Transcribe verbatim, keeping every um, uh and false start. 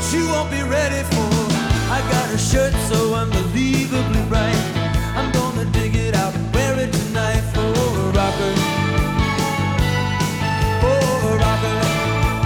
you won't be ready for. I got a shirt so unbelievable.